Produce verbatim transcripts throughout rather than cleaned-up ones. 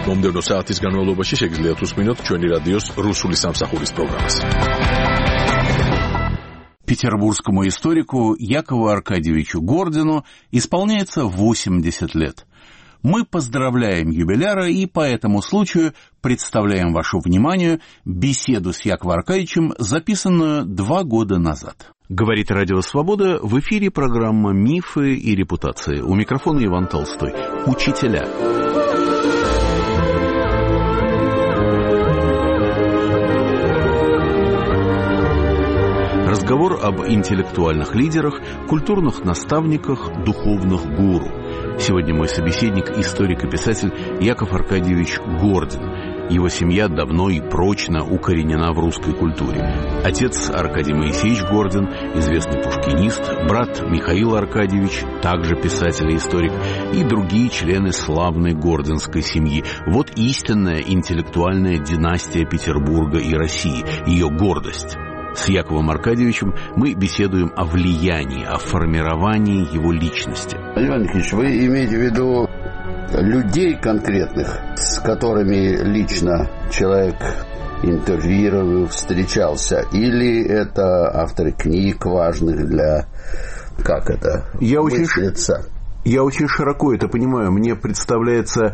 მომდევნო საათის განმავლობაში შეგიძლიათ უსმინოთ ჩვენი რადიოს რუსული სამსახურის პროგრამას. Петербургскому историку Якову Аркадьевичу Гордину исполняется восемьдесят лет. Мы поздравляем юбиляра и по этому случаю представляем вашему вниманию беседу с Яковом Аркадьевичем, записанную два года назад. Говорит Радио Свобода, в эфире программа «Мифы и репутации». У микрофона Иван Толстой. Учителя. Разговор об интеллектуальных лидерах, культурных наставниках, духовных гуру. Сегодня мой собеседник – историк и писатель Яков Аркадьевич Гордин. Его семья давно и прочно укоренена в русской культуре. Отец Аркадий Моисеевич Гордин, известный пушкинист, брат Михаил Аркадьевич, также писатель и историк, и другие члены славной гординской семьи. Вот истинная интеллектуальная династия Петербурга и России, ее гордость. С Яковом Аркадьевичем мы беседуем о влиянии, о формировании его личности. Иван Никитич, вы имеете в виду людей конкретных, с которыми лично человек интервьюировал, встречался, или это авторы книг важных для, как это, Я мыслится? Очень, я очень широко это понимаю. Мне представляется,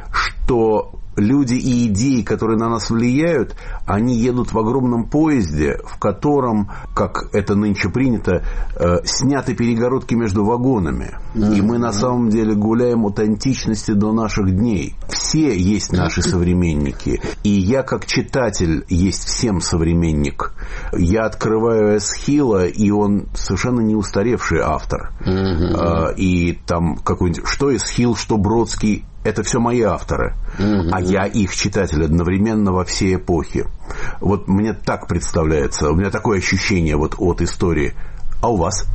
что люди и идеи, которые на нас влияют, они едут в огромном поезде, в котором, как это нынче принято, э, сняты перегородки между вагонами. Mm-hmm. И мы на самом деле гуляем от античности до наших дней. Все есть наши современники. И я, как читатель, есть всем современник. Я открываю Эсхила, и он совершенно не устаревший автор. Mm-hmm. Э, и там какой-нибудь... Что Эсхил, что Бродский... Это все мои авторы, mm-hmm. а я их читатель одновременно во все эпохи. Вот мне так представляется, у меня такое ощущение вот от истории. А у вас?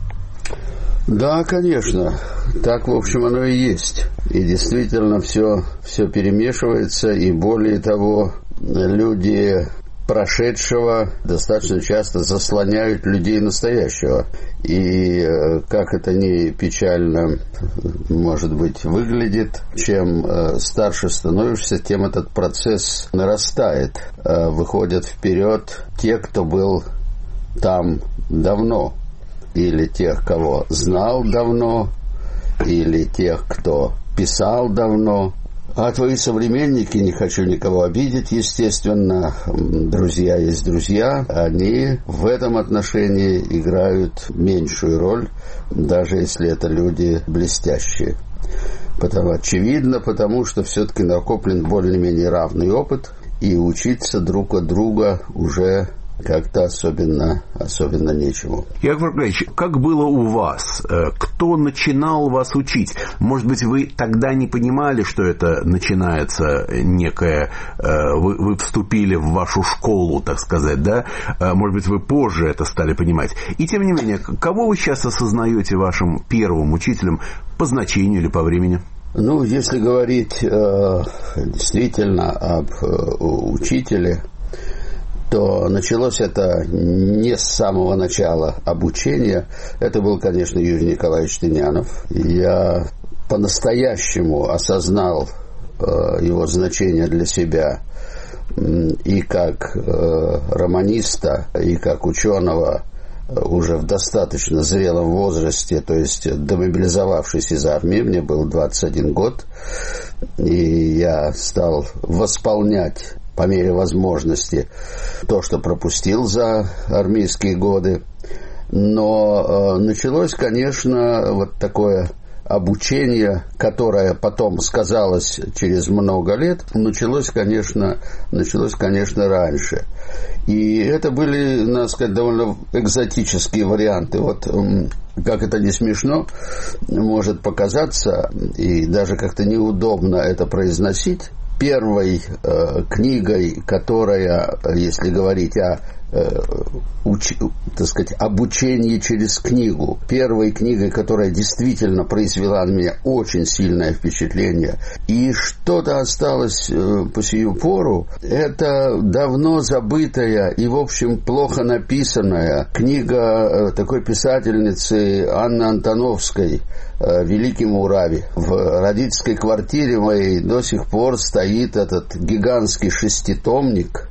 Да, конечно, так, в общем, оно и есть. И действительно все, все перемешивается, и более того, люди прошедшего достаточно часто заслоняют людей настоящего. И как это ни печально, может быть, выглядит, чем старше становишься, тем этот процесс нарастает. Выходят вперед те, кто был там давно, или тех, кого знал давно, или тех, кто писал давно. А твои современники, не хочу никого обидеть, естественно, друзья есть друзья, они в этом отношении играют меньшую роль, даже если это люди блестящие. Потому, очевидно, потому что все-таки накоплен более-менее равный опыт, и учиться друг от друга уже как-то особенно, особенно нечему. Яков Аркадьевич, как было у вас? Кто начинал вас учить? Может быть, вы тогда не понимали, что это начинается некое... Вы, вы вступили в вашу школу, так сказать, да? Может быть, вы позже это стали понимать. И тем не менее, кого вы сейчас осознаете вашим первым учителем по значению или по времени? Ну, если говорить э, действительно об э, учителе, то началось это не с самого начала обучения. Это был, конечно, Юрий Николаевич Тынянов. Я по-настоящему осознал э, его значение для себя и как э, романиста, и как ученого уже в достаточно зрелом возрасте, то есть демобилизовавшись из армии, мне был двадцать один год, и я стал восполнять по мере возможности то, что пропустил за армейские годы. Но э, началось, конечно, вот такое обучение, которое потом сказалось через много лет, началось, конечно, началось, конечно, раньше. И это были, надо сказать, довольно экзотические варианты. Вот, как это не смешно может показаться, и даже как-то неудобно это произносить, первой э, книгой, которая, если говорить о уч, так сказать, обучение через книгу. Первой книгой, которая действительно произвела на меня очень сильное впечатление, и что-то осталось по сию пору, это давно забытая и, в общем, плохо написанная книга такой писательницы Анны Антоновской «Великий Муравий». В родительской квартире моей до сих пор стоит этот гигантский шеститомник.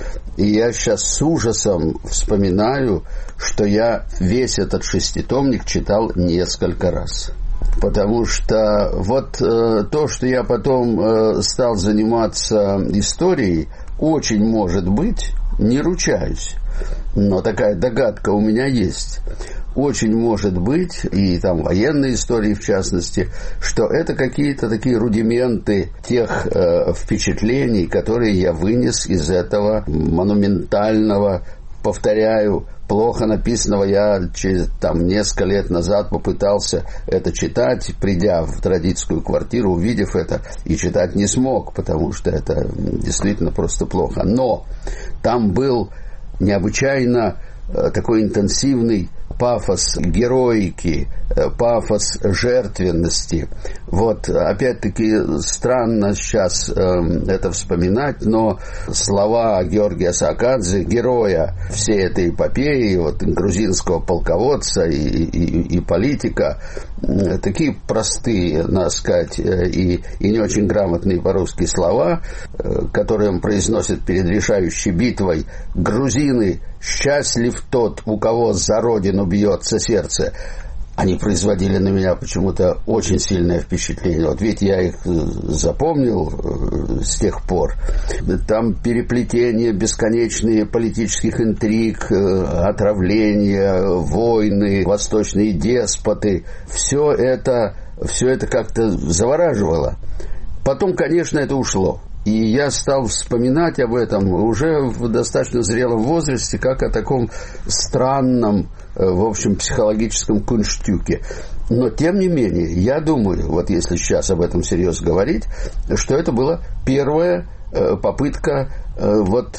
И я сейчас с ужасом вспоминаю, что я весь этот шеститомник читал несколько раз. Потому что вот э, то, что я потом э, стал заниматься историей, очень может быть, не ручаюсь, но такая догадка у меня есть. Очень может быть, и там военные истории в частности, что это какие-то такие рудименты тех э, впечатлений, которые я вынес из этого монументального, повторяю, плохо написанного. Я через там, несколько лет назад попытался это читать, придя в родительскую квартиру, увидев это, и читать не смог, потому что это действительно просто плохо. Но там был необычайно э, такой интенсивный пафос героики, пафос жертвенности. Вот, опять-таки, странно сейчас э, это вспоминать, но слова Георгия Саакадзе, героя всей этой эпопеи, вот, грузинского полководца и, и, и политика, э, такие простые, надо сказать, э, и, и не очень грамотные по-русски слова, э, которые он произносит перед решающей битвой: «Грузины, счастлив тот, у кого за родину бьется сердце». Они производили на меня почему-то очень сильное впечатление. Вот ведь я их запомнил с тех пор. Там переплетение бесконечные политических интриг, отравления, войны, восточные деспоты. Все это, все это как-то завораживало. Потом, конечно, это ушло. И я стал вспоминать об этом уже в достаточно зрелом возрасте, как о таком странном, в общем, психологическом кунштюке. Но, тем не менее, я думаю, вот если сейчас об этом серьезно говорить, что это была первая попытка вот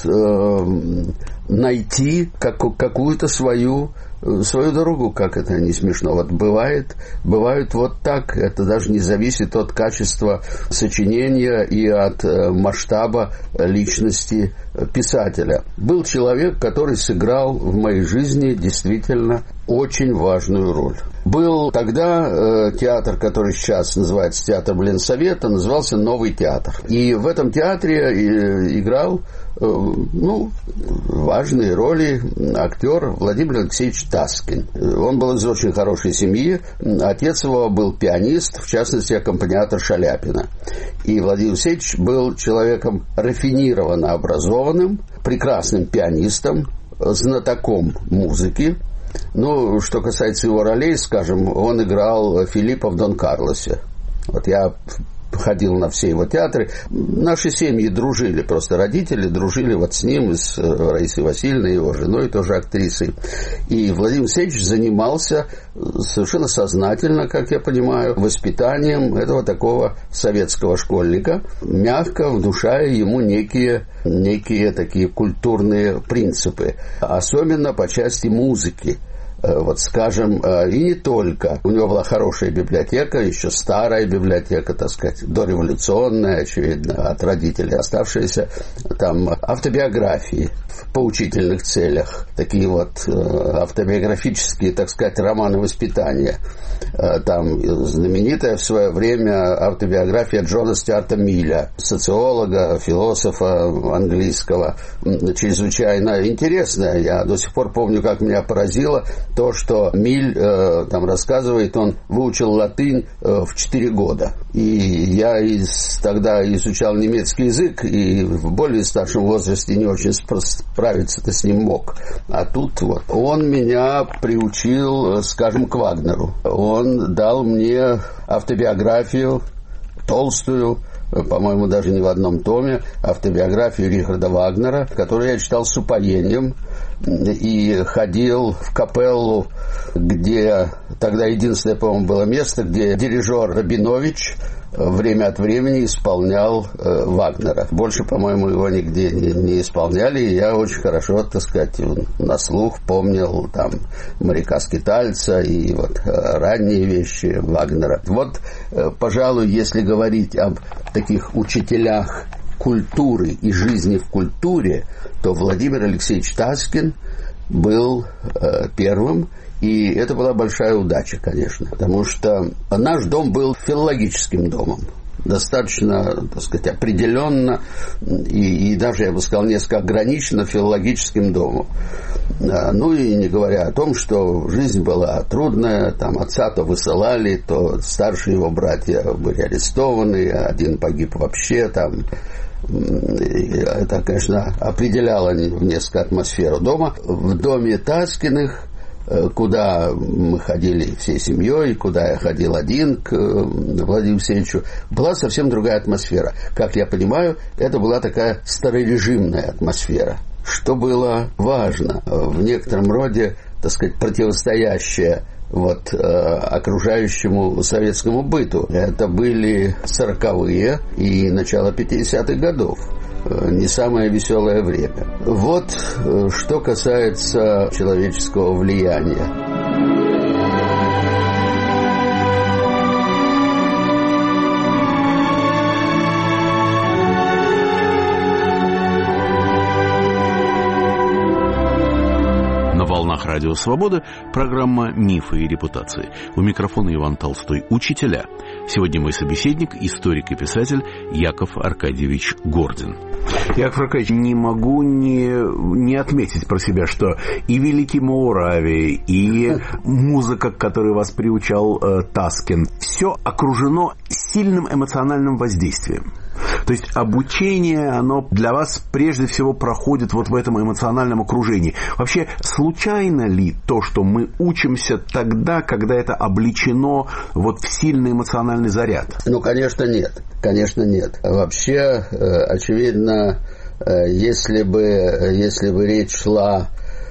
найти какую-то свою свою дорогу, как это не смешно. Вот бывает, бывает вот так. Это даже не зависит от качества сочинения и от масштаба личности писателя. Был человек, который сыграл в моей жизни действительно очень важную роль. Был тогда э, театр, который сейчас называется театр Ленсовета, назывался «Новый театр». И в этом театре э, играл э, ну, важные роли актер Владимир Алексеевич Таскин. Он был из очень хорошей семьи. Отец его был пианист, в частности, аккомпаниатор Шаляпина. И Владимир Алексеевич был человеком рафинированно образованным, прекрасным пианистом, знатоком музыки. Ну, что касается его ролей, скажем, он играл Филиппа в «Дон Карлосе». Вот я ходил на все его театры. Наши семьи дружили, просто родители дружили вот с ним, и с Раисой Васильевной, его женой, тоже актрисой. И Владимир Алексеевич занимался совершенно сознательно, как я понимаю, воспитанием этого такого советского школьника, мягко внушая ему некие, некие такие культурные принципы, особенно по части музыки. Вот, скажем, и не только. У него была хорошая библиотека, еще старая библиотека, так сказать, дореволюционная, очевидно, от родителей оставшиеся. Там автобиографии в поучительных целях, такие вот автобиографические, так сказать, романы воспитания. Там знаменитая в свое время автобиография Джона Стюарта Милля, социолога, философа английского, чрезвычайно интересная. Я до сих пор помню, как меня поразило то, что Миль э, там рассказывает, он выучил латынь э, в четыре года. И я из, тогда изучал немецкий язык, и в более старшем возрасте не очень справиться-то с ним мог. А тут вот он меня приучил, скажем, к Вагнеру. Он дал мне автобиографию толстую, по-моему, даже не в одном томе, автобиографию Рихарда Вагнера, которую я читал с упоением, и ходил в капеллу, где тогда единственное, по-моему, было место, где дирижер Рабинович время от времени исполнял э, Вагнера. Больше, по-моему, его нигде не, не исполняли, и я очень хорошо, так сказать, на слух помнил там «Моряка-скитальца» и вот э, ранние вещи Вагнера. Вот, э, пожалуй, если говорить об таких учителях культуры и жизни в культуре, то Владимир Алексеевич Таскин был э, первым. И это была большая удача, конечно, потому что наш дом был филологическим домом, достаточно, так сказать, определенно и, и даже, я бы сказал, несколько ограниченно филологическим домом. Ну и не говоря о том, что жизнь была трудная, там отца то высылали, то старшие его братья были арестованы, один погиб вообще, там. Это, конечно, определяло несколько атмосферу дома. В доме Таскиных, куда мы ходили всей семьей, куда я ходил один к Владимиру Алексеевичу, была совсем другая атмосфера. Как я понимаю, это была такая старорежимная атмосфера, что было важно, в некотором роде, так сказать, противостоящее вот, э, окружающему советскому быту. Это были сороковые и начало пятидесятых годов. Не самое веселое время. Вот что касается человеческого влияния. Радио «Свобода», программа «Мифы и репутации». У микрофона Иван Толстой. Учителя. Сегодня мой собеседник, историк и писатель Яков Аркадьевич Гордин. Яков Аркадьевич, не могу не, не отметить про себя, что и «Великий Моурави», и музыка, к которой вас приучал э, Таскин, все окружено сильным эмоциональным воздействием. То есть обучение, оно для вас прежде всего проходит вот в этом эмоциональном окружении. Вообще, случайно ли то, что мы учимся тогда, когда это облечено вот в сильный эмоциональный заряд? Ну, конечно, нет. Конечно, нет. Вообще, очевидно, если бы, если бы речь шла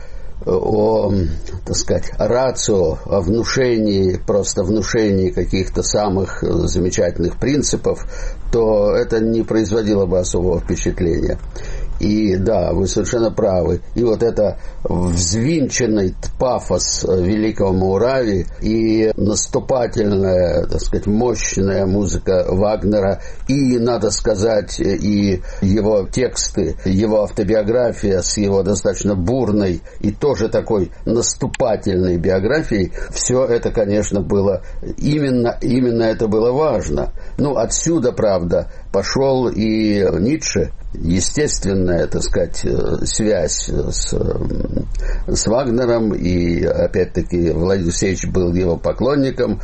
о, так сказать, рацио, о внушении, просто внушении каких-то самых замечательных принципов, то это не производило бы особого впечатления. И да, вы совершенно правы. И вот это взвинченный пафос Великого Моурави и наступательная, так сказать, мощная музыка Вагнера, и, надо сказать, и его тексты, его автобиография с его достаточно бурной и тоже такой наступательной биографией, все это, конечно, было именно, именно это было важно. Ну, отсюда, правда, пошел и Ницше. Естественная, так сказать, связь с, с Вагнером, и, опять-таки, Владимир Алексеевич был его поклонником.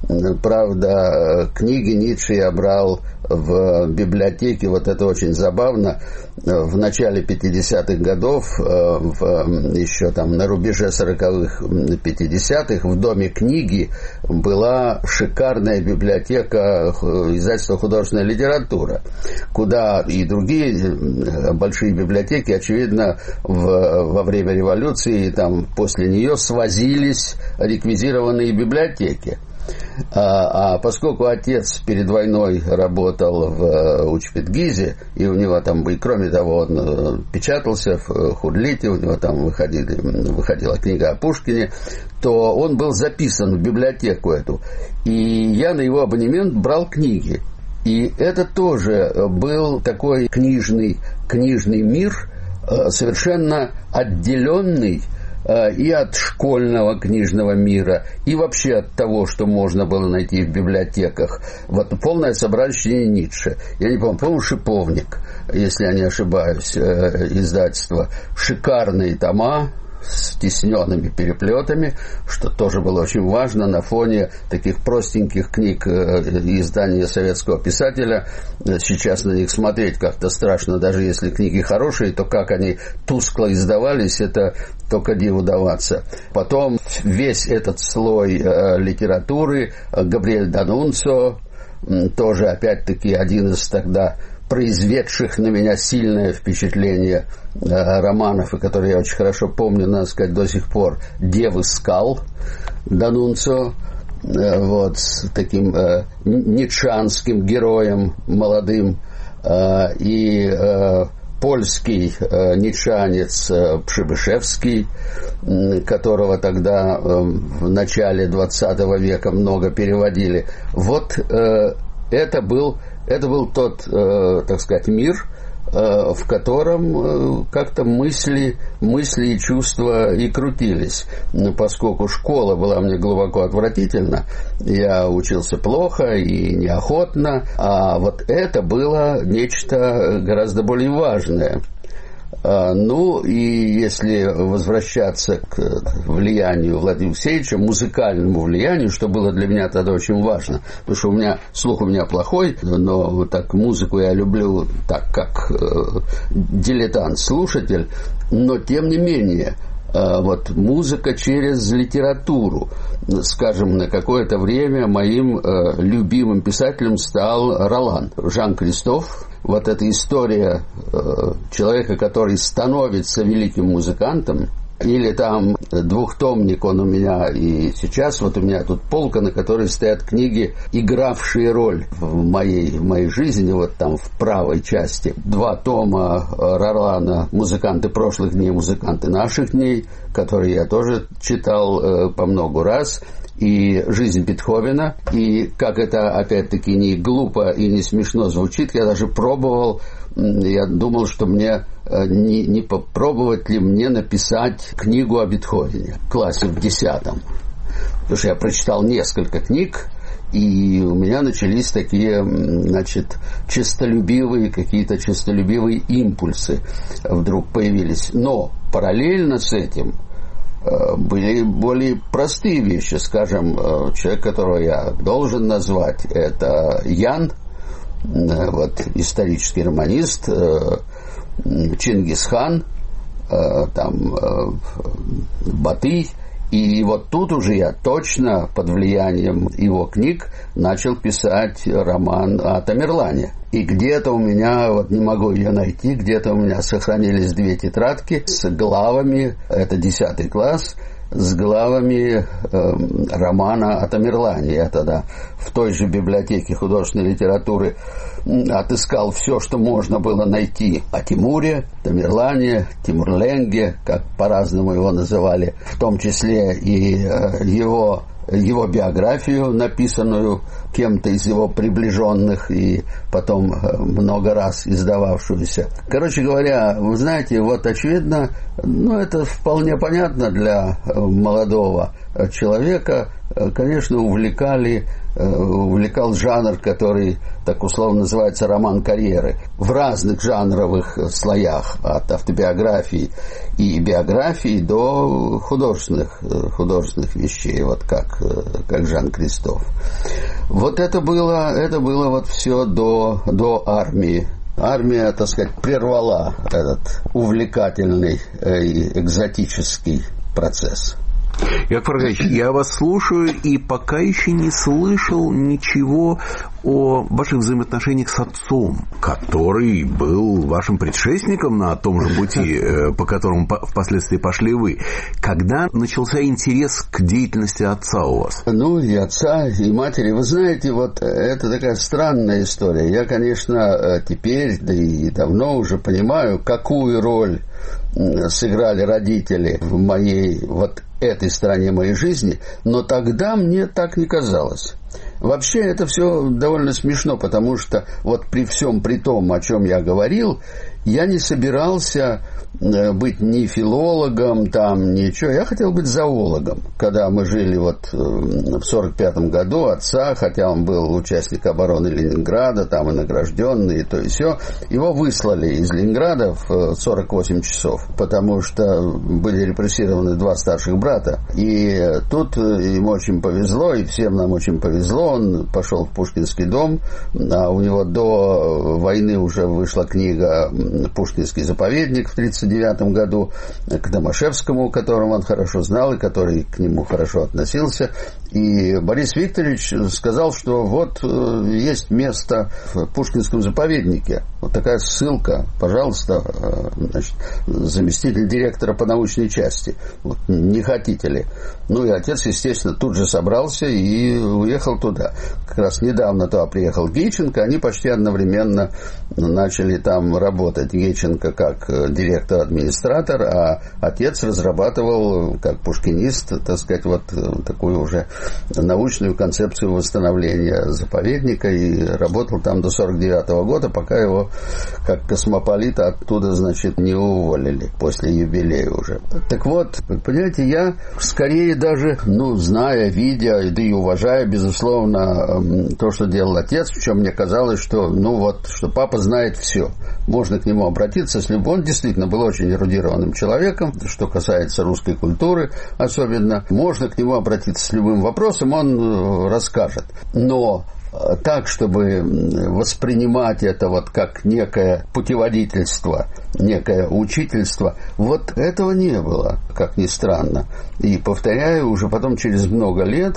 Правда, книги Ницше я брал в библиотеке, вот это очень забавно, в начале пятидесятых годов, в, еще там на рубеже сороковых, пятидесятых, в Доме книги была шикарная библиотека издательства «Художественная литература», куда и другие большие библиотеки, очевидно, в, во время революции, там, после нее свозились реквизированные библиотеки. А, а поскольку отец перед войной работал в Учпетгизе, и у него там, и кроме того, он печатался в Худлите, у него там выходили, выходила книга о Пушкине, то он был записан в библиотеку эту. И я на его абонемент брал книги. И это тоже был такой книжный, книжный мир, совершенно отделенный и от школьного книжного мира, и вообще от того, что можно было найти в библиотеках. Вот полное собрание Ницше. Я не помню, по-моему, «Шиповник», если я не ошибаюсь, издательство. Шикарные тома с тисненными переплетами, что тоже было очень важно на фоне таких простеньких книг издания советского писателя. Сейчас на них смотреть как-то страшно, даже если книги хорошие, то как они тускло издавались, это только диву даваться. Потом весь этот слой э, литературы, Габриэль Данунцо, тоже опять-таки один из тогда произведших на меня сильное впечатление э, романов, и которые я очень хорошо помню, надо сказать, до сих пор, «Девы скал» Данунцо, вот, с таким э, ницшанским героем молодым, э, и э, польский э, ницшанец э, Пшибышевский, э, которого тогда э, в начале двадцатого века много переводили. Вот э, это был, это был тот, э, так сказать, мир, э, в котором э, как-то мысли, мысли и чувства и крутились. Но поскольку школа была мне глубоко отвратительна, я учился плохо и неохотно, а вот это было нечто гораздо более важное. Ну, и если возвращаться к влиянию Владимира Алексеевича, музыкальному влиянию, что было для меня тогда очень важно, потому что у меня слух у меня плохой, но так музыку я люблю так, как э, дилетант-слушатель, но тем не менее, э, вот музыка через литературу. Скажем, на какое-то время моим э, любимым писателем стал Ролан, Жан Кристоф. Вот эта история э, человека, который становится великим музыкантом, или там двухтомник, он у меня и сейчас, вот у меня тут полка, на которой стоят книги, игравшие роль в моей, в моей жизни, вот там в правой части. Два тома Ролана «Музыканты прошлых дней, музыканты наших дней», которые я тоже читал э, по много раз, и «Жизнь Бетховена», и как это, опять-таки, не глупо и не смешно звучит, я даже пробовал, я думал, что мне не, не попробовать ли мне написать книгу о Бетховене, в классе в десятом. Потому что я прочитал несколько книг, и у меня начались такие, значит, честолюбивые, какие-то честолюбивые импульсы вдруг появились. Но параллельно с этим были более простые вещи. Скажем, человек, которого я должен назвать, это Ян, вот, исторический романист, Чингисхан, там, Батый. И вот тут уже я точно под влиянием его книг начал писать роман о Тамерлане. И где-то у меня, вот не могу ее найти, где-то у меня сохранились две тетрадки с главами, это десятый класс, с главами э, романа о Тамерлане. Я тогда в той же библиотеке художественной литературы отыскал все, что можно было найти о Тимуре, Тамерлане, Тимурленге, как по-разному его называли, в том числе и э, его, его биографию, написанную кем-то из его приближенных и потом много раз издававшуюся. Короче говоря, вы знаете, вот очевидно, ну это вполне понятно для молодого человека, конечно, увлекали, увлекал жанр, который так условно называется роман карьеры, в разных жанровых слоях, от автобиографии и биографии до художественных, художественных вещей, вот как, как Жан Кристоф. Вот это было, это было вот все до, до армии. Армия, так сказать, прервала этот увлекательный и экзотический процесс. Яков Аркадьевич, я вас слушаю и пока еще не слышал ничего о ваших взаимоотношениях с отцом, который был вашим предшественником на том же пути, по которому впоследствии пошли вы. Когда начался интерес к деятельности отца у вас? Ну, и отца, и матери. Вы знаете, вот это такая странная история. Я, конечно, теперь, да и давно уже понимаю, какую роль сыграли родители в моей вот этой стороне моей жизни, но тогда мне так не казалось. Вообще это все довольно смешно, потому что вот при всем при том, о чем я говорил, я не собирался быть ни филологом, там, ничего. Я хотел быть зоологом. Когда мы жили вот в сорок пятом году, отца, хотя он был участник обороны Ленинграда, там и награжденный, и то и сё, его выслали из Ленинграда в сорок восемь часов, потому что были репрессированы два старших брата. И тут ему очень повезло, и всем нам очень повезло. Он пошел в Пушкинский дом, а у него до войны уже вышла книга «Пушкинский заповедник» в тридцать девятом году к Домашевскому, которого он хорошо знал и который к нему хорошо относился. И Борис Викторович сказал, что вот есть место в Пушкинском заповеднике. Вот такая ссылка, пожалуйста, значит, заместитель директора по научной части. Вот, не хотите ли? Ну и отец, естественно, тут же собрался и уехал туда. Как раз недавно туда приехал Гейченко, они почти одновременно начали там работать. Гейченко как директор-администратор, а отец разрабатывал, как пушкинист, так сказать, вот такую уже научную концепцию восстановления заповедника, и работал там до сорок девятого года, пока его как космополита оттуда, значит, не уволили после юбилея уже. Так вот, понимаете, я скорее даже, ну, зная, видя, да и уважая, безусловно, то, что делал отец, в чем мне казалось, что, ну, вот, что папа знает все. Можно к нему обратиться, если бы он действительно был очень эрудированным человеком, что касается русской культуры особенно. Можно к нему обратиться с любым вопросом, он расскажет. Но так, чтобы воспринимать это вот как некое путеводительство, некое учительство, вот этого не было, как ни странно. И, повторяю, уже потом через много лет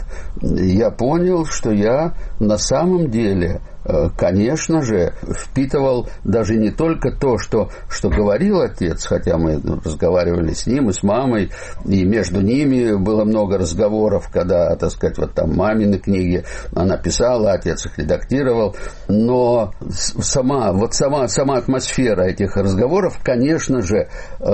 я понял, что я на самом деле, конечно же, впитывал даже не только то, что, что говорил отец, хотя мы разговаривали с ним и с мамой, и между ними было много разговоров, когда, так сказать, вот там мамины книги она писала, отец их редактировал, но сама, вот сама, сама атмосфера этих разговоров, конечно же,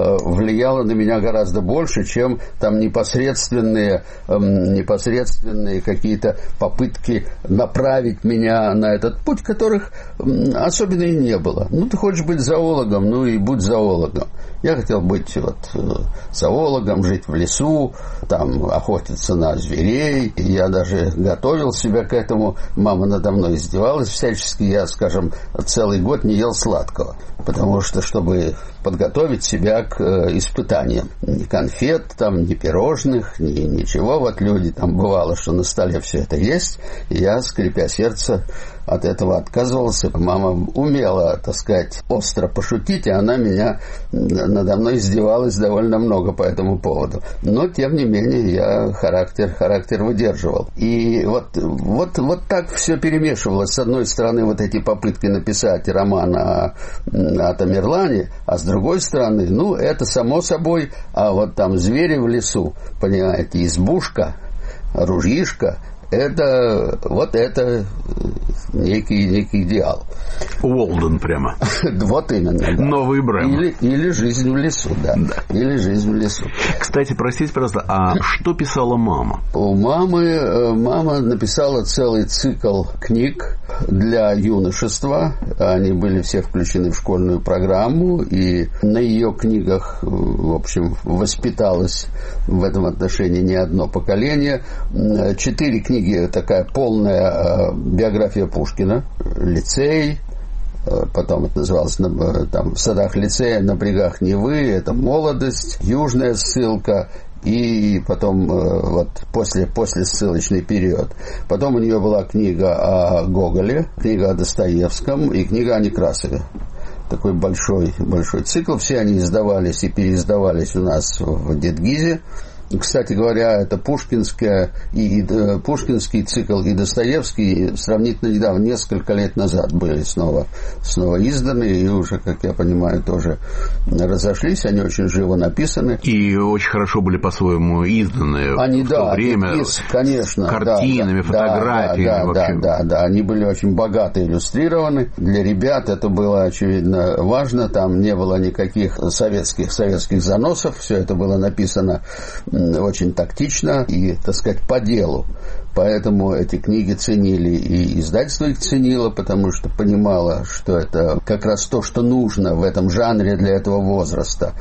влияла на меня гораздо больше, чем там непосредственные, непосредственные какие-то попытки направить меня на этот путь, которых особенно и не было. Ну, ты хочешь быть зоологом, ну и будь зоологом. Я хотел быть вот зоологом, жить в лесу, там охотиться на зверей. Я даже готовил себя к этому. Мама надо мной издевалась всячески. Я, скажем, целый год не ел сладкого, потому что, чтобы подготовить себя к испытаниям. Ни конфет, там, ни пирожных, ни ничего. Вот люди, там бывало, что на столе все это есть. И я, скрипя сердце, от этого отказывался. Мама умела, так сказать, остро пошутить, и она меня, надо мной издевалась довольно много по этому поводу. Но, тем не менее, я характер, характер выдерживал. И вот, вот, вот так все перемешивалось. С одной стороны, вот эти попытки написать роман о, о Тамерлане, а с другой стороны, ну, это само собой, а вот там звери в лесу, понимаете, избушка, ружьишко, это, вот это некий, некий идеал. Уолден прямо. Вот именно, да. Новый бренд. Или, или жизнь в лесу, да. да. Или жизнь в лесу. Кстати, простите, пожалуйста, а что писала мама? У мамы, мама написала целый цикл книг для юношества. Они были все включены в школьную программу, и на ее книгах, в общем, воспиталось в этом отношении не одно поколение. Четыре книги, такая полная биография Пушкина, лицей, потом это называлось там, в садах лицея, на брегах Невы, это молодость, южная ссылка, и потом вот после, после ссылочный период. Потом у нее была книга о Гоголе, книга о Достоевском и книга о Некрасове. Такой большой, большой цикл. Все они издавались и переиздавались у нас в Дедгизе. Кстати говоря, это пушкинская, и, и, пушкинский цикл и Достоевский сравнительно недавно, несколько лет назад были снова, снова изданы, и уже, как я понимаю, тоже разошлись. Они очень живо написаны. И очень хорошо были по-своему изданы они, в да, то время. Из, конечно, картинами, да, фотографиями. Да, да, да, да, да. Они были очень богато иллюстрированы. Для ребят это было, очевидно, важно. Там не было никаких советских, советских заносов. Все это было написано очень тактично и, так сказать, по делу. Поэтому эти книги ценили, и издательство их ценило, потому что понимало, что это как раз то, что нужно в этом жанре для этого возраста.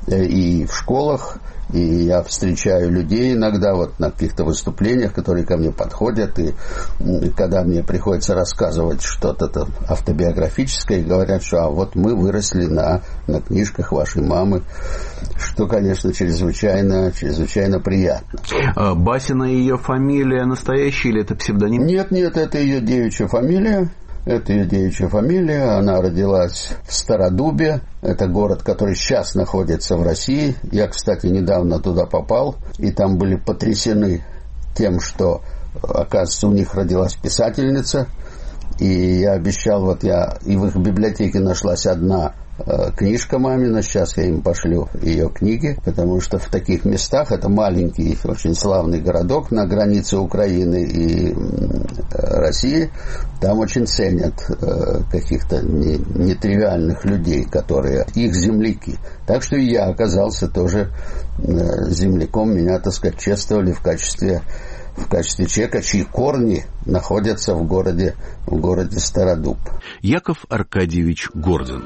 И в школах, и я встречаю людей иногда вот на каких-то выступлениях, которые ко мне подходят, и когда мне приходится рассказывать что-то там автобиографическое, говорят, что а вот мы выросли на, на книжках вашей мамы, что, конечно, чрезвычайно, чрезвычайно приятно. А Басина ее фамилия настоящая или это псевдоним? Нет, нет, это ее девичья фамилия. Это ее девичья фамилия. Она родилась в Стародубе. Это город, который сейчас находится в России. Я, кстати, недавно туда попал. И там были потрясены тем, что, оказывается, у них родилась писательница. И я обещал, вот я... И в их библиотеке нашлась одна книжка мамина, сейчас я им пошлю ее книги, потому что в таких местах, это маленький, очень славный городок на границе Украины и России, там очень ценят каких-то нетривиальных людей, которые их земляки. Так что и я оказался тоже земляком, меня, так сказать, чествовали в качестве в качестве человека, чьи корни находятся в городе, в городе Стародуб. Яков Аркадьевич Гордин.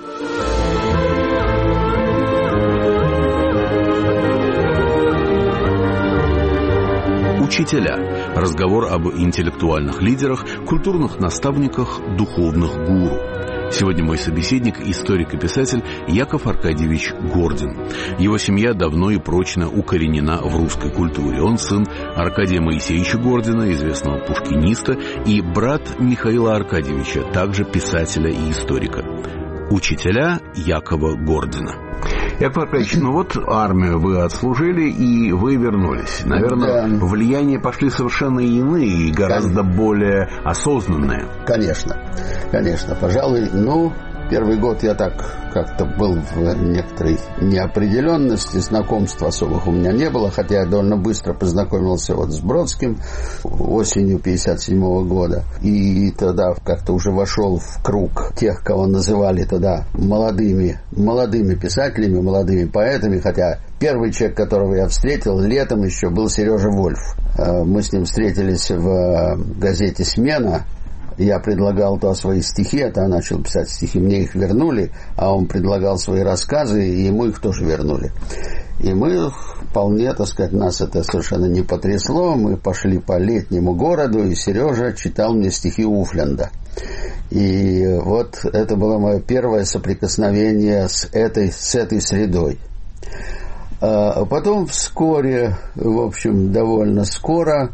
Учителя. Разговор об интеллектуальных лидерах, культурных наставниках, духовных гуру. Сегодня мой собеседник – историк и писатель Яков Аркадьевич Гордин. Его семья давно и прочно укоренена в русской культуре. Он сын Аркадия Моисеевича Гордина, известного пушкиниста, и брат Михаила Аркадьевича, также писателя и историка. Учителя Якова Гордина. Яков Аркадьевич, ну вот армию вы отслужили, и вы вернулись. Наверное, да. Влияния пошли совершенно иные и гораздо Кон... более осознанные. Конечно, конечно. Пожалуй, ну, первый год я так как-то был в некоторой неопределенности, знакомств особых у меня не было, хотя я довольно быстро познакомился вот с Бродским осенью пятьдесят седьмого года, и тогда как-то уже вошел в круг тех, кого называли тогда молодыми, молодыми писателями, молодыми поэтами, хотя первый человек, которого я встретил летом еще, был Сережа Вольф. Мы с ним встретились в газете «Смена». Я предлагал то свои стихи, а то я начал писать стихи, мне их вернули, а он предлагал свои рассказы, и ему их тоже вернули. И мы вполне, так сказать, нас это совершенно не потрясло, мы пошли по летнему городу, и Сережа читал мне стихи Уфленда. И вот это было мое первое соприкосновение с этой, с этой средой. А потом вскоре, в общем, довольно скоро,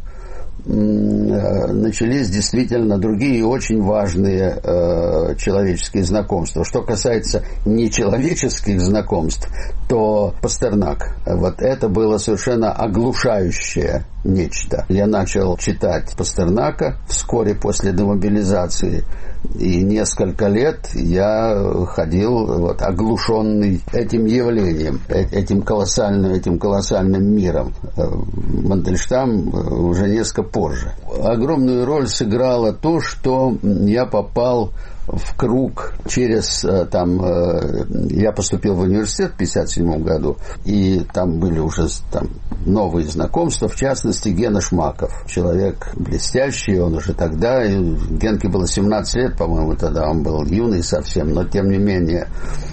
начались действительно другие очень важные э, человеческие знакомства. Что касается нечеловеческих знакомств, то Пастернак. Вот это было совершенно оглушающее нечто. Я начал читать Пастернака вскоре после демобилизации, и несколько лет я ходил вот, оглушенный этим явлением, этим колоссальным, этим колоссальным миром. Мандельштам уже несколько позже. Огромную роль сыграло то, что я попал в круг через, там, я поступил в университет в пятьдесят седьмом году, и там были уже там новые знакомства, в частности, Гена Шмаков. Человек блестящий, он уже тогда, Генке было семнадцать лет, по-моему, тогда он был юный совсем, но тем не менее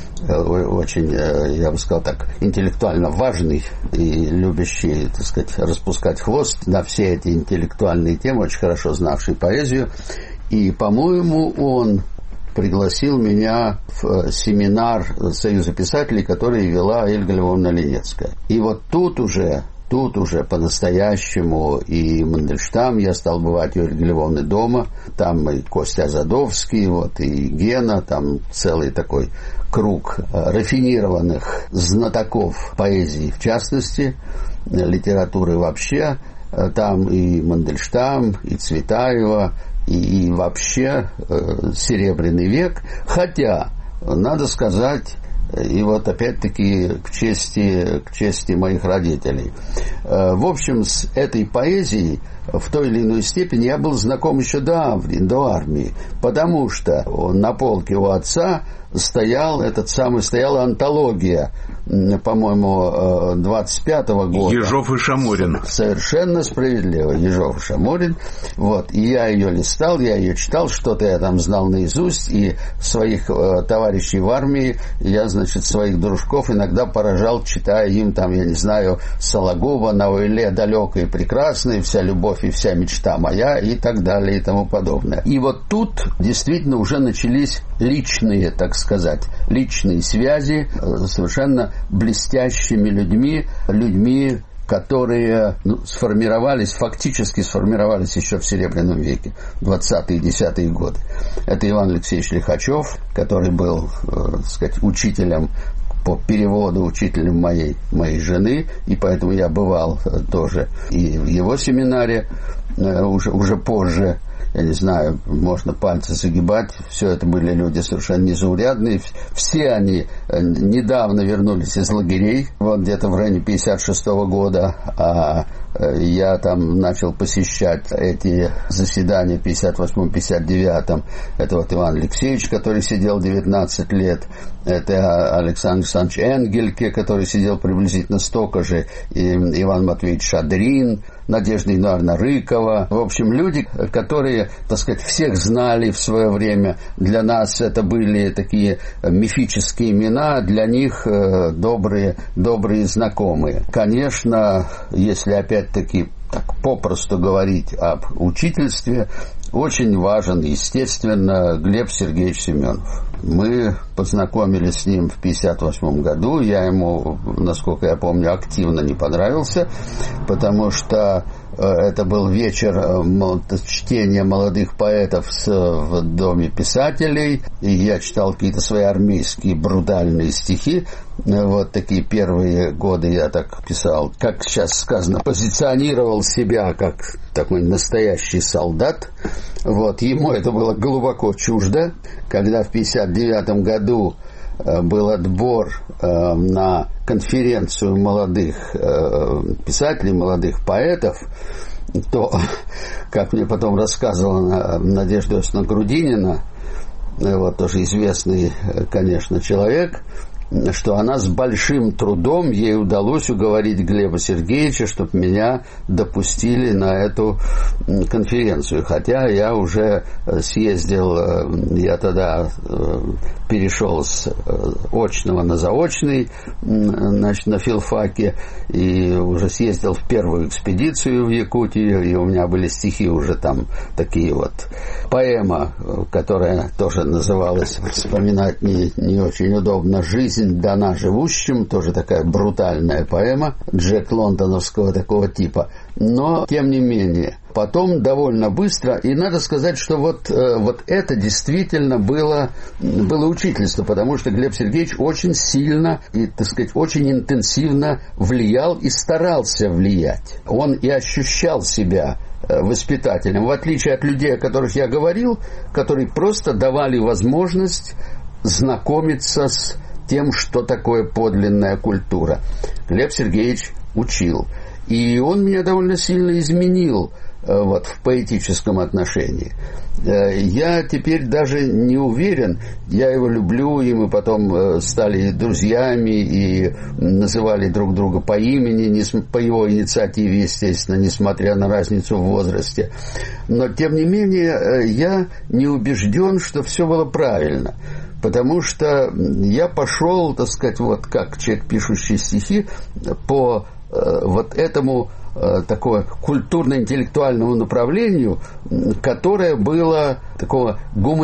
очень, я бы сказал так, интеллектуально важный и любящий, так сказать, распускать хвост на все эти интеллектуальные темы, очень хорошо знавший поэзию. И, по-моему, он пригласил меня в семинар Союза писателей, который вела Эльга Львовна Ленецкая. И вот тут уже, тут уже по-настоящему и Мандельштам, я стал бывать у Ольги Львовны дома, там и Костя Задовский, вот, и Гена, там целый такой круг рафинированных знатоков поэзии, в частности, литературы вообще, там и Мандельштам, и Цветаева, и, и вообще э, Серебряный век, хотя, надо сказать, и вот опять-таки к чести, к чести моих родителей, э, в общем, с этой поэзией в той или иной степени я был знаком еще до, до армии, потому что на полке у отца стоял этот самый, стояла антология, по-моему, двадцать пятого года. Ежов и Шаморин. Совершенно справедливо. Ежов и Шаморин. Вот. И я ее листал, я ее читал, что-то я там знал наизусть, и своих э, товарищей в армии, я, значит, своих дружков иногда поражал, читая им, там, я не знаю, Сологуба, на Уэле далекой и прекрасной, вся любовь и вся мечта моя, и так далее, и тому подобное. И вот тут действительно уже начались личные, так сказать, личные связи совершенно блестящими людьми, людьми, которые ну, сформировались, фактически сформировались еще в Серебряном веке, двадцатые и десятые годы. Это Иван Алексеевич Лихачев, который был, так сказать, учителем по переводу, учителем моей, моей жены, и поэтому я бывал тоже и в его семинаре уже, уже позже. я не знаю, можно пальцы загибать, все это были люди совершенно незаурядные, все они недавно вернулись из лагерей, вот где-то в районе пятьдесят шестого года, а я там начал посещать эти заседания в пятьдесят восьмом — пятьдесят девятом. Это вот Иван Алексеевич, который сидел девятнадцать лет. Это Александр Александрович Энгельке, который сидел приблизительно столько же. И Иван Матвеевич Шадрин, Надежда Ивановна Рыкова. В общем, люди, которые, так сказать, всех знали в свое время. Для нас это были такие мифические имена, для них добрые, добрые знакомые. Конечно, если опять-таки так попросту говорить об учительстве, очень важен, естественно, Глеб Сергеевич Семенов. Мы познакомились с ним в пятьдесят восьмом году. Я ему, насколько я помню, активно не понравился, потому что это был вечер чтения молодых поэтов в Доме писателей, и я читал какие-то свои армейские брутальные стихи. Вот такие первые годы я так писал, как сейчас сказано, позиционировал себя как такой настоящий солдат. Вот, ему это было глубоко чуждо. Когда в пятьдесят девятом году был отбор на конференцию молодых писателей, молодых поэтов, то, как мне потом рассказывала Надежда Иосифовна Грудинина, вот тоже известный, конечно, человек, что она с большим трудом, ей удалось уговорить Глеба Сергеевича, чтобы меня допустили на эту конференцию. Хотя я уже съездил, я тогда перешел с очного на заочный, значит, на филфаке, и уже съездил в первую экспедицию в Якутию, и у меня были стихи уже там такие вот. Поэма, которая тоже называлась, вспоминать не, не очень удобно, «Жизнь дана живущим», тоже такая брутальная поэма Джек Лондоновского такого типа. Но, тем не менее, потом довольно быстро, и надо сказать, что вот, вот это действительно было, было учительство, потому что Глеб Сергеевич очень сильно и, так сказать, очень интенсивно влиял и старался влиять. Он и ощущал себя воспитателем, в отличие от людей, о которых я говорил, которые просто давали возможность знакомиться с тем, что такое подлинная культура. Глеб Сергеевич учил. И он меня довольно сильно изменил вот, в поэтическом отношении. Я теперь даже не уверен, я его люблю, и мы потом стали друзьями и называли друг друга по имени, по его инициативе, естественно, несмотря на разницу в возрасте. Но, тем не менее, я не убежден, что все было правильно. Потому что я пошел, так сказать, вот как человек, пишущий стихи, по э, вот этому э, такое культурно-интеллектуальному направлению, которое было такого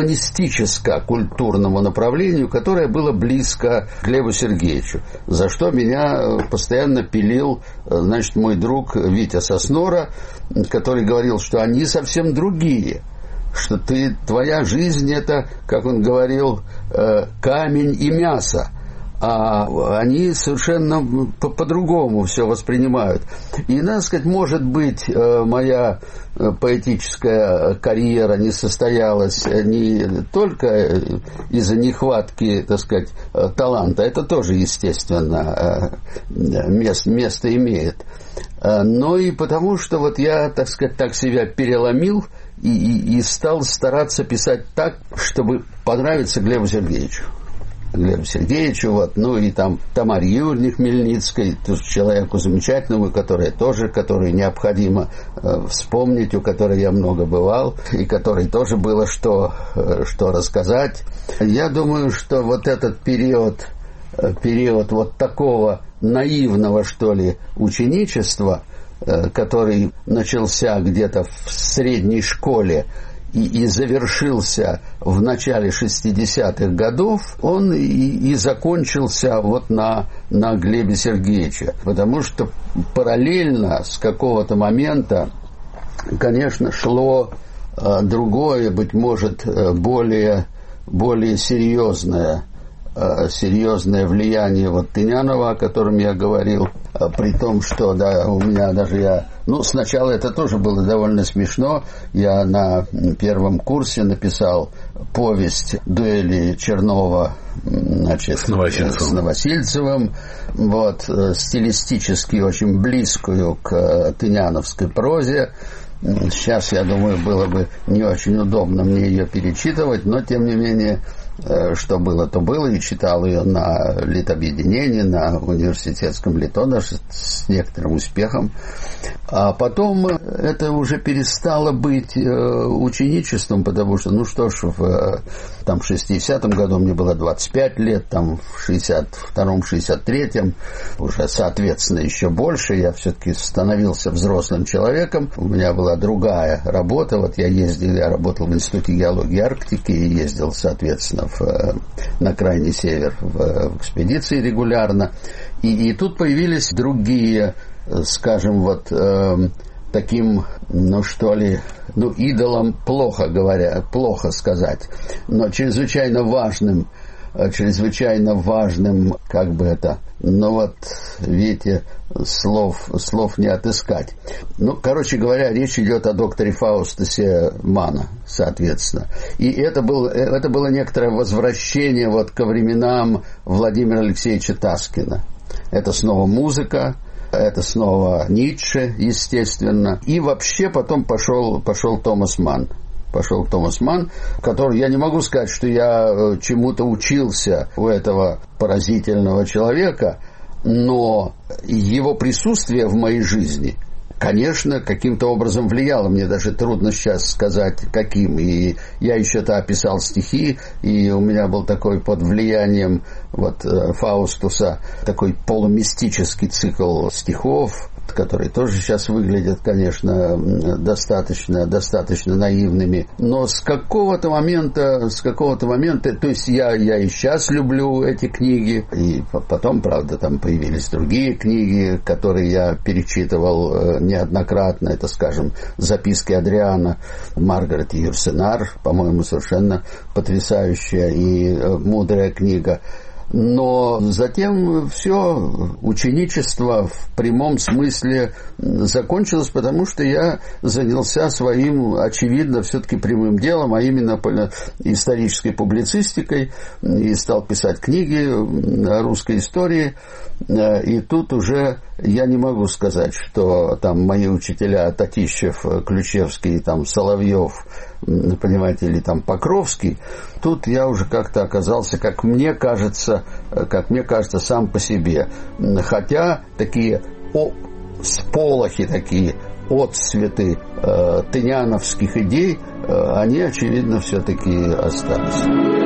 гуманистическо-культурному направлению, которое было близко к Глебу Сергеевичу, за что меня постоянно пилил, значит, мой друг Витя Соснора, который говорил, что они совсем другие, что ты, твоя жизнь — это, как он говорил, э, камень и мясо, а они совершенно по- по-другому все воспринимают. И, надо сказать, может быть, э, моя поэтическая карьера не состоялась не только из-за нехватки, так сказать, таланта, это тоже, естественно, место, место имеет, но и потому, что вот я, так сказать, так себя переломил, И, и, и стал стараться писать так, чтобы понравиться Глебу Сергеевичу. Глебу Сергеевичу, вот, ну и там Тамаре Юрьевне Хмельницкой, человеку замечательному, которая тоже, которую необходимо э, вспомнить, у которой я много бывал, и которой тоже было что, э, что рассказать. Я думаю, что вот этот период, э, период вот такого наивного, что ли, ученичества, который начался где-то в средней школе и, и завершился в начале шестидесятых годов, он и, и закончился вот на, на Глебе Сергеевиче. Потому что параллельно с какого-то момента, конечно, шло а, другое, быть может, более, более серьезное, серьезное влияние вот Тынянова, о котором я говорил, при том, что да, у меня даже я... Ну, сначала это тоже было довольно смешно. Я на первом курсе написал повесть «Дуэли Чернова», значит, с Новосильцевым. с Новосильцевым, вот, стилистически очень близкую к тыняновской прозе. Сейчас, я думаю, было бы не очень удобно мне ее перечитывать, но, тем не менее, что было, то было, и читал ее на литобъединении, на университетском лито, даже с некоторым успехом. А потом это уже перестало быть ученичеством, потому что, ну что ж, в там, шестидесятом году мне было двадцать пять лет, там, в шестьдесят втором шестьдесят третьем уже, соответственно, еще больше. Я все-таки становился взрослым человеком. У меня была другая работа. Вот я ездил, я работал в Институте геологии и Арктики и ездил, соответственно, в, на крайний север в, в экспедиции регулярно. И, и тут появились другие, скажем, вот э, таким, ну что ли, ну идолом плохо говоря, плохо сказать, но чрезвычайно важным, чрезвычайно важным, как бы это, ну вот, видите, слов, слов не отыскать. Ну, короче говоря, речь идет о докторе Фаустусе Манна, соответственно. И это было, это было некоторое возвращение вот ко временам Владимира Алексеевича Таскина. Это снова музыка, это снова Ницше, естественно. И вообще потом пошел, пошел Томас Манн. Пошел Томас Манн, который, я не могу сказать, что я чему-то учился у этого поразительного человека, но его присутствие в моей жизни, конечно, каким-то образом влияло. Мне даже трудно сейчас сказать, каким. И я еще-то описал стихи, и у меня был такой под влиянием вот Фаустуса такой полумистический цикл стихов, которые тоже сейчас выглядят, конечно, достаточно, достаточно наивными. Но с какого-то момента, с какого-то момента, то есть я, я и сейчас люблю эти книги, и потом, правда, там появились другие книги, которые я перечитывал неоднократно. Это, скажем, «Записки Адриана» Маргарет Юрсенар, по-моему, совершенно потрясающая и мудрая книга. Но затем все ученичество в прямом смысле закончилось, потому что я занялся своим, очевидно, все-таки прямым делом, а именно исторической публицистикой, и стал писать книги о русской истории. И тут уже я не могу сказать, что там мои учителя Татищев, Ключевский, там, Соловьев, понимаете, или там Покровский, тут я уже как-то оказался, как мне кажется, как мне кажется, сам по себе. Хотя такие о, сполохи, такие отцветы э, тыняновских идей, э, они, очевидно, все-таки остались.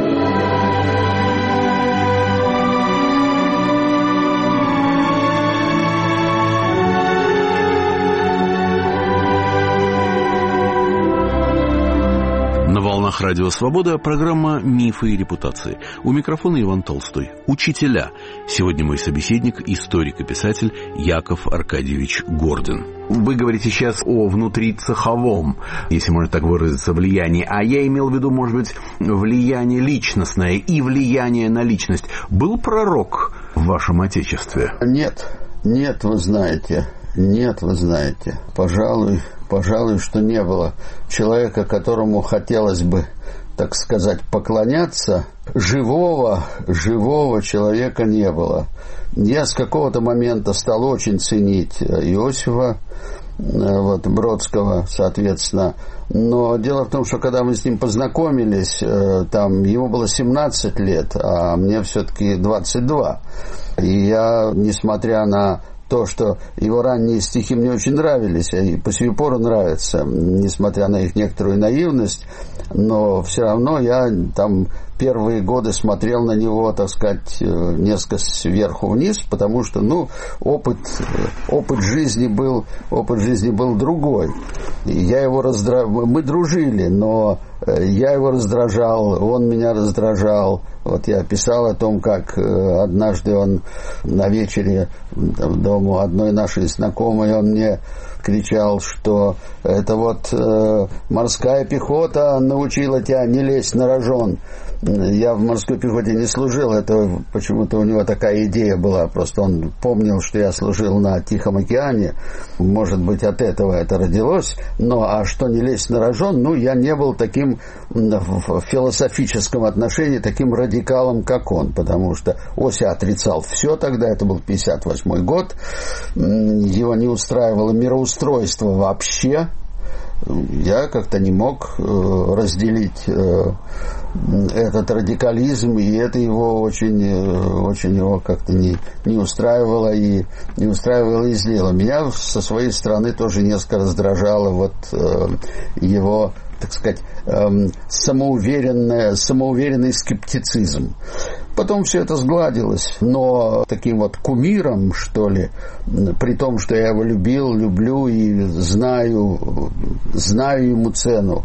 На волнах Радио Свобода программа «Мифы и репутации». У микрофона Иван Толстой. Учителя. Сегодня мой собеседник, историк и писатель Яков Аркадьевич Гордин. Вы говорите сейчас о внутрицеховом, если можно так выразиться, влиянии. А я имел в виду, может быть, влияние личностное и влияние на личность. Был пророк в вашем Отечестве? Нет, нет, вы знаете, нет, вы знаете. Пожалуй... Пожалуй, что не было человека, которому хотелось бы, так сказать, поклоняться. Живого, живого человека не было. Я с какого-то момента стал очень ценить Иосифа, вот, Бродского, соответственно. Но дело в том, что когда мы с ним познакомились, там ему было семнадцать лет, а мне все-таки двадцать два. И я, несмотря на то, что его ранние стихи мне очень нравились, и по сию пору нравятся, несмотря на их некоторую наивность, но все равно я там первые годы смотрел на него, так сказать, несколько сверху вниз, потому что, ну, опыт, опыт жизни был, опыт жизни был другой. И я его раздра... Мы дружили, но я его раздражал, он меня раздражал. Вот я писал о том, как однажды он на вечере в дому одной нашей знакомой, он мне кричал, что это вот э, морская пехота научила тебя не лезть на рожон. Я в морской пехоте не служил, это почему-то у него такая идея была, просто он помнил, что я служил на Тихом океане, может быть, от этого это родилось, но а что не лезть на рожон, ну, я не был таким в философическом отношении, таким радикалом, как он, потому что Ося отрицал все тогда, это был пятьдесят восьмой год, его не устраивало мироустройство вообще, я как-то не мог разделить этот радикализм, и это его очень, очень его как-то не, не устраивало и не устраивало и злило. Меня со своей стороны тоже несколько раздражало вот э, его, так сказать, э, самоуверенный, самоуверенный скептицизм. Потом все это сгладилось, но таким вот кумиром, что ли, при том, что я его любил, люблю и знаю, знаю ему цену,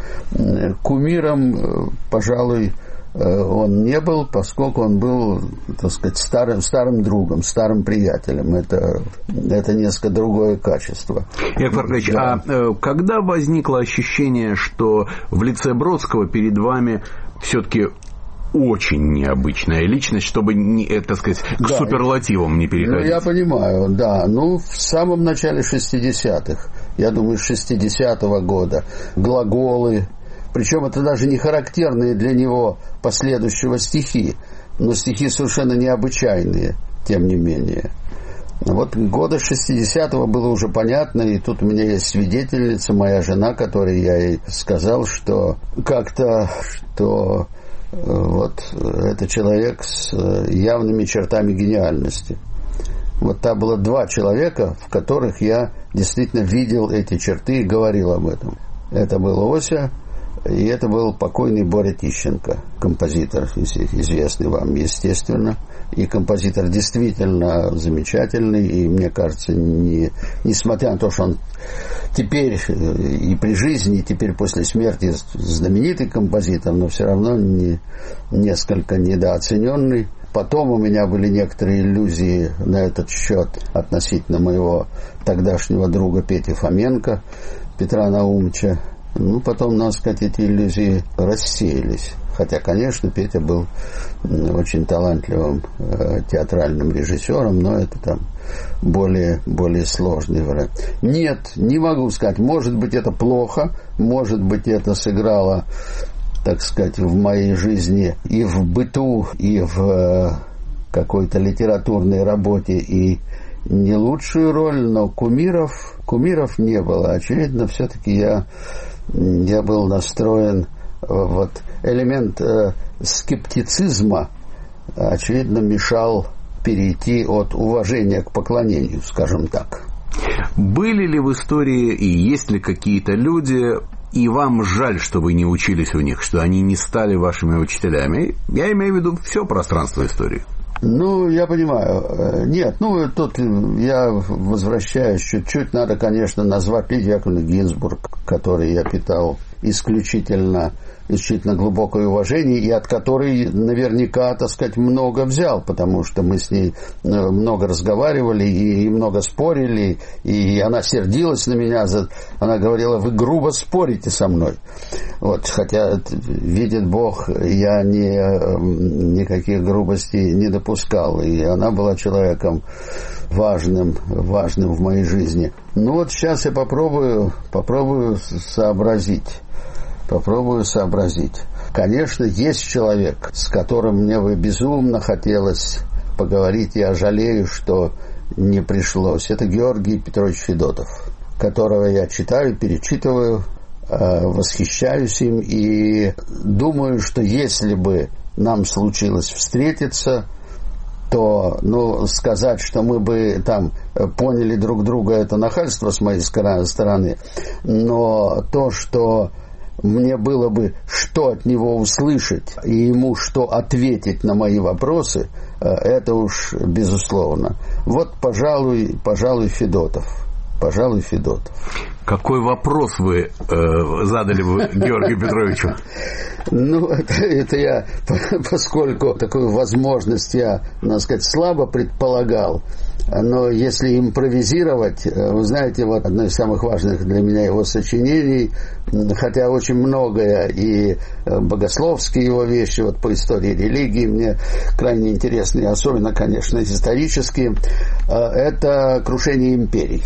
кумиром, пожалуй, он не был, поскольку он был, так сказать, старым, старым другом, старым приятелем. Это, это несколько другое качество. Яков Аркадьевич, да. А когда возникло ощущение, что в лице Бродского перед вами все-таки очень необычная личность, чтобы, не, так сказать, к да. суперлативам не переходить? Ну, я понимаю, да. Ну, в самом начале шестидесятых, я думаю, шестидесятого года, глаголы, причем это даже не характерные для него последующего стихи, но стихи совершенно необычайные, тем не менее. Вот года шестидесятого было уже понятно, и тут у меня есть свидетельница, моя жена, которой я ей сказал, что как-то, что вот это человек с явными чертами гениальности. Вот там было два человека, в которых я действительно видел эти черты и говорил об этом. Это был Ося, и это был покойный Боря Тищенко, композитор, известный вам, естественно. И композитор действительно замечательный, и мне кажется, не, несмотря на то, что он теперь и при жизни, и теперь после смерти знаменитый композитор, но все равно не, несколько недооцененный. Потом у меня были некоторые иллюзии на этот счет относительно моего тогдашнего друга Пети Фоменко, Петра Наумовича. Ну, потом, надо сказать, эти иллюзии рассеялись. Хотя, конечно, Петя был очень талантливым э, театральным режиссером, но это там более, более сложный вариант. Нет, не могу сказать. Может быть, это плохо, может быть, это сыграло, так сказать, в моей жизни и в быту, и в э, какой-то литературной работе, и не лучшую роль, но кумиров, кумиров не было. Очевидно, все-таки я, я был настроен, вот элемент э, скептицизма, очевидно, мешал перейти от уважения к поклонению, скажем так. Были ли в истории и есть ли какие-то люди, и вам жаль, что вы не учились у них, что они не стали вашими учителями? Я имею в виду все пространство истории. Ну, я понимаю. Нет, ну, тут я возвращаюсь чуть-чуть. Надо, конечно, назвать Лидию Яковлевну Гинзбург, которой я питал исключительно, исключительно глубокое уважение, и от которой наверняка, так сказать, много взял, потому что мы с ней много разговаривали и много спорили, и она сердилась на меня, за... она говорила: вы грубо спорите со мной. Вот, хотя, видит Бог, я не, никаких грубостей не допускал, и она была человеком важным, важным в моей жизни. Ну вот сейчас я попробую, попробую сообразить. Попробую сообразить. Конечно, есть человек, с которым мне бы безумно хотелось поговорить. Я жалею, что не пришлось. Это Георгий Петрович Федотов, которого я читаю, перечитываю, восхищаюсь им и думаю, что если бы нам случилось встретиться, то, ну, сказать, что мы бы там поняли друг друга, это нахальство с моей стороны, но то, что мне было бы что от него услышать и ему что ответить на мои вопросы, это уж безусловно. Вот, пожалуй, пожалуй, Федотов. Пожалуй, Федотов. Какой вопрос вы э, задали бы Георгию Петровичу? Ну, это, это я, поскольку такую возможность я, надо сказать, слабо предполагал, Но если импровизировать, вы знаете, вот одно из самых важных для меня его сочинений, хотя очень многое, и богословские его вещи, вот по истории религии мне крайне интересны, особенно, конечно, исторические, это «Крушение империй».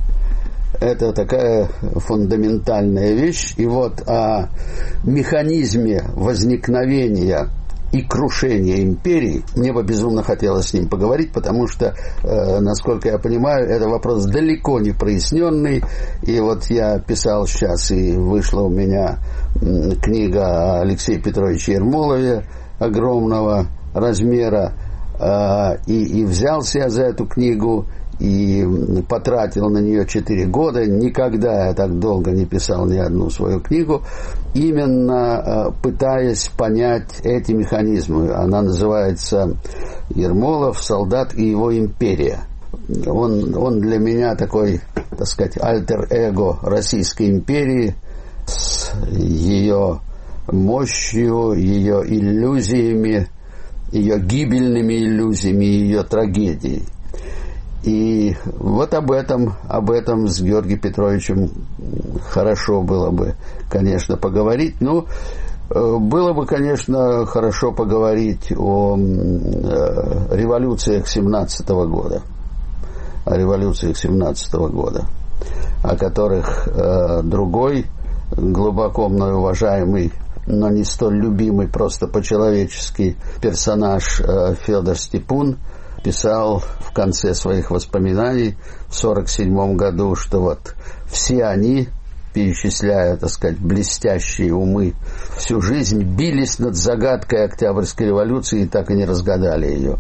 Это такая фундаментальная вещь. И вот о механизме возникновения и крушения империй мне бы безумно хотелось с ним поговорить, потому что, э, насколько я понимаю, это вопрос далеко не проясненный. И вот я писал сейчас, и вышла у меня книга о Алексее Петровиче Ермолове огромного размера, э, и, и взялся я за эту книгу, и потратил на нее четыре года. Никогда я так долго не писал ни одну свою книгу, именно пытаясь понять эти механизмы. Она называется «Ермолов, солдат и его империя». Он, он для меня такой, так сказать, альтер-эго Российской империи с ее мощью, ее иллюзиями, ее гибельными иллюзиями, ее трагедией. И вот об этом, об этом с Георгием Петровичем хорошо было бы, конечно, поговорить. Ну, было бы, конечно, хорошо поговорить о революциях семнадцатого года. О революциях семнадцатого года, о которых другой, глубоко мной уважаемый, но не столь любимый просто по-человечески персонаж Федор Степун писал в конце своих воспоминаний в сорок седьмом году, что вот все они, перечисляя, так сказать, блестящие умы, всю жизнь бились над загадкой Октябрьской революции и так и не разгадали ее.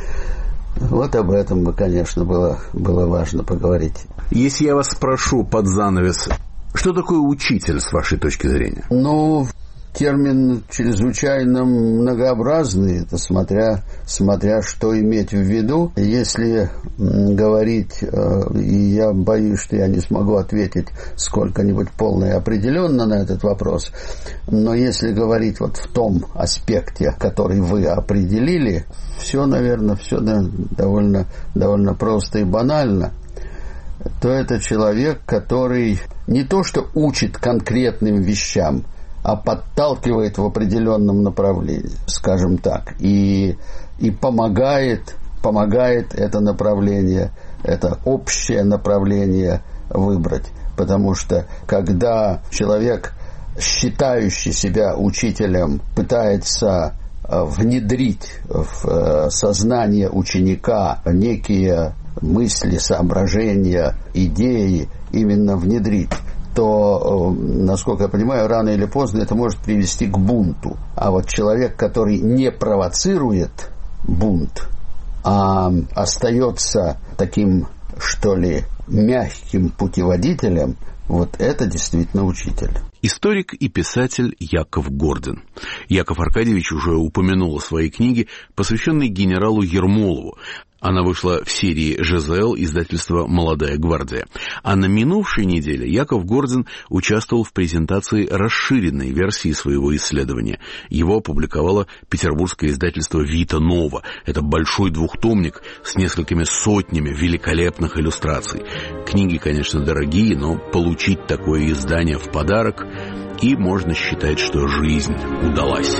Вот об этом бы, конечно, было, было важно поговорить. Если я вас спрошу под занавес, что такое учитель, с вашей точки зрения? Ну, термин чрезвычайно многообразный, это смотря, смотря что иметь в виду. Если говорить, и я боюсь, что я не смогу ответить сколько-нибудь полно и определенно на этот вопрос, но если говорить вот в том аспекте, который вы определили, все, наверное, все довольно, довольно просто и банально, то это человек, который не то что учит конкретным вещам, а подталкивает в определенном направлении, скажем так, и, и помогает, помогает это направление, это общее направление выбрать. Потому что когда человек, считающий себя учителем, пытается внедрить в сознание ученика некие мысли, соображения, идеи, именно внедрить, то, насколько я понимаю, рано или поздно это может привести к бунту. А вот человек, который не провоцирует бунт, а остается таким, что ли, мягким путеводителем, вот это действительно учитель. Историк и писатель Яков Гордин. Яков Аркадьевич уже упомянул о своей книге, посвященной генералу Ермолову. Она вышла в серии ЖЗЛ издательства «Молодая гвардия». А на минувшей неделе Яков Гордин участвовал в презентации расширенной версии своего исследования. Его опубликовало петербургское издательство «Вита Нова». Это большой двухтомник с несколькими сотнями великолепных иллюстраций. Книги, конечно, дорогие, но получить такое издание в подарок, и можно считать, что жизнь удалась.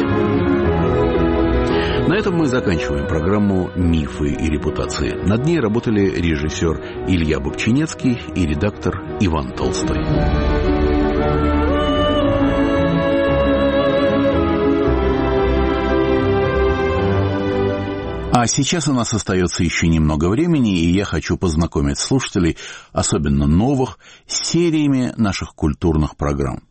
На этом мы заканчиваем программу «Мифы и репутации». Над ней работали режиссер Илья Бобчинецкий и редактор Иван Толстой. А сейчас у нас остается еще немного времени, и я хочу познакомить слушателей, особенно новых, с сериями наших культурных программ.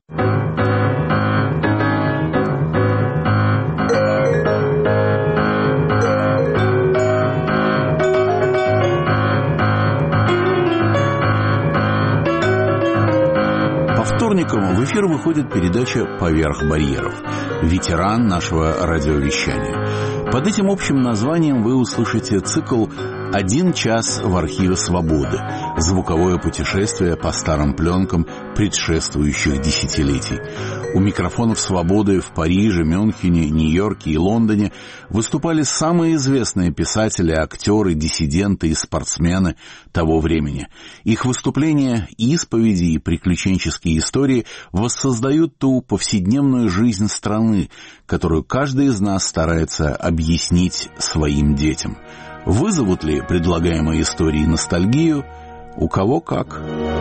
По вторникам в эфир выходит передача «Поверх барьеров», ветеран нашего радиовещания. Под этим общим названием вы услышите цикл Один час в архиве «Свободы». Звуковое путешествие по старым пленкам предшествующих десятилетий. У микрофонов «Свободы» в Париже, Мюнхене, Нью-Йорке и Лондоне выступали самые известные писатели, актеры, диссиденты и спортсмены того времени. Их выступления, исповеди и приключенческие истории воссоздают ту повседневную жизнь страны, которую каждый из нас старается объяснить своим детям. Вызовут ли предлагаемые истории ностальгию? У кого как.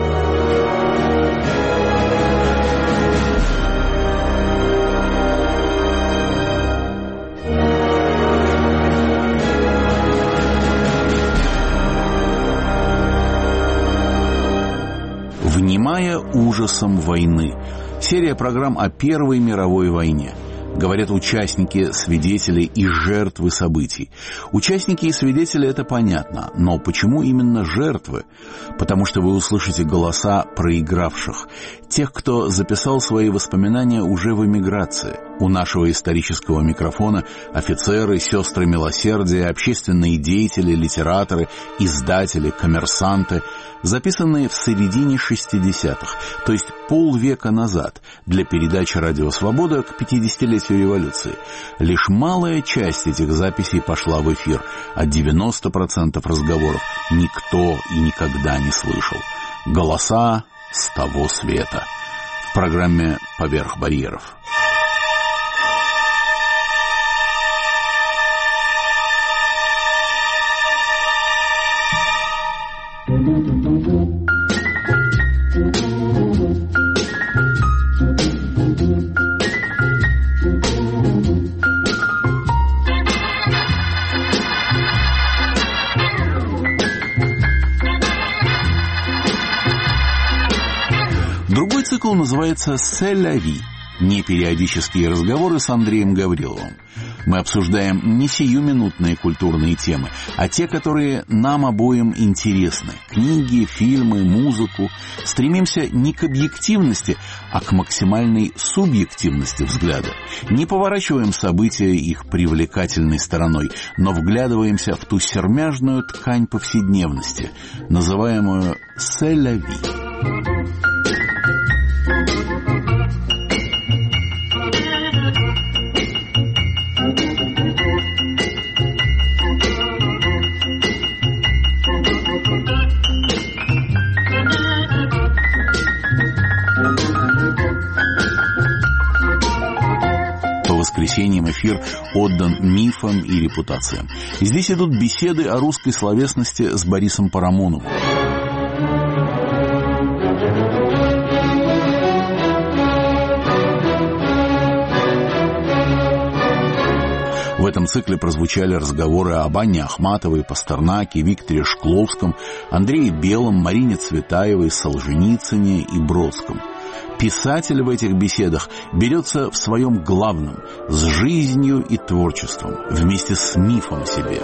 «Внимая ужасом войны» — серия программ о Первой мировой войне. Говорят участники, свидетели и жертвы событий. Участники и свидетели — это понятно, но почему именно жертвы? Потому что вы услышите голоса проигравших, тех, кто записал свои воспоминания уже в эмиграции. У нашего исторического микрофона офицеры, сестры милосердия, общественные деятели, литераторы, издатели, коммерсанты, записанные в середине шестидесятых, то есть полвека назад, для передачи «Радио Свобода» к пятидесятилетию революции. Лишь малая часть этих записей пошла в эфир, а девяносто процентов разговоров никто и никогда не слышал. Голоса с того света. В программе «Поверх барьеров». Другой цикл называется «C'est la vie» — непериодические разговоры с Андреем Гавриловым. Мы обсуждаем не сиюминутные культурные темы, а те, которые нам обоим интересны. Книги, фильмы, музыку. Стремимся не к объективности, а к максимальной субъективности взгляда. Не поворачиваем события их привлекательной стороной, но вглядываемся в ту сермяжную ткань повседневности, называемую «C'est la vie». По воскресеньям эфир отдан мифам и репутациям. Здесь идут беседы о русской словесности с Борисом Парамоновым. В этом цикле прозвучали разговоры об Анне Ахматовой, Пастернаке, Викторе Шкловском, Андрее Белом, Марине Цветаевой, Солженицыне и Бродском. Писатель в этих беседах берется в своем главном – с жизнью и творчеством, вместе с мифом себе.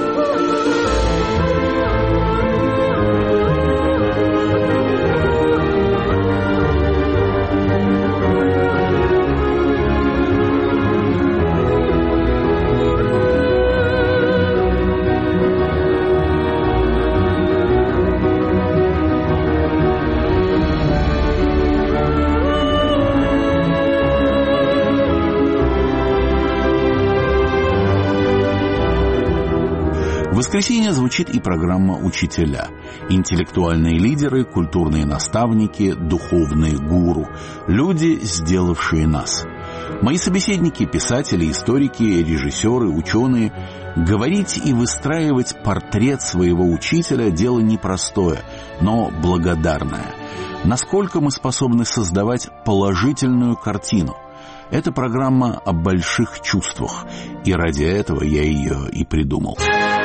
В воскресенье звучит и программа «Учителя». Интеллектуальные лидеры, культурные наставники, духовные гуру. Люди, сделавшие нас. Мои собеседники – писатели, историки, режиссеры, ученые. Говорить и выстраивать портрет своего учителя – дело непростое, но благодарное. Насколько мы способны создавать положительную картину? Это программа о больших чувствах, и ради этого я ее и придумал.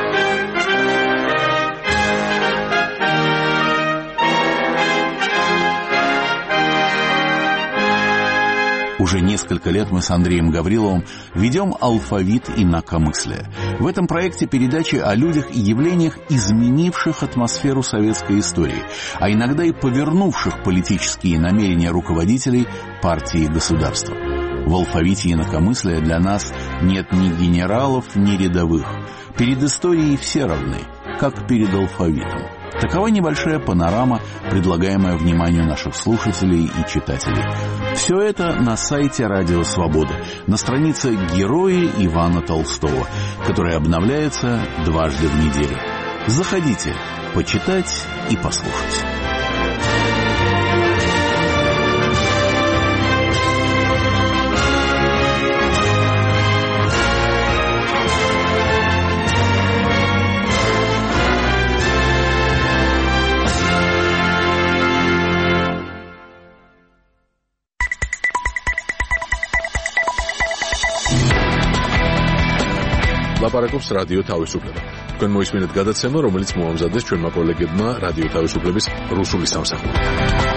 Уже несколько лет мы с Андреем Гавриловым ведем алфавит инакомыслия. В этом проекте передачи о людях и явлениях, изменивших атмосферу советской истории, а иногда и повернувших политические намерения руководителей партии и государства. В алфавите инакомыслия для нас нет ни генералов, ни рядовых. Перед историей все равны. как перед алфавитом. Такова небольшая панорама, предлагаемая вниманию наших слушателей и читателей. Все это на сайте «Радио Свобода», на странице «Герои Ивана Толстого», которая обновляется дважды в неделю. Заходите, почитать и послушать. ლაპარაკობს რადიო თავისუფლება. თქვენ მოისმინეთ გადაცემა, რომელიც მოამზადეს ჩვენმა კოლეგებმა რადიო თავისუფლების რუსული სამსახური.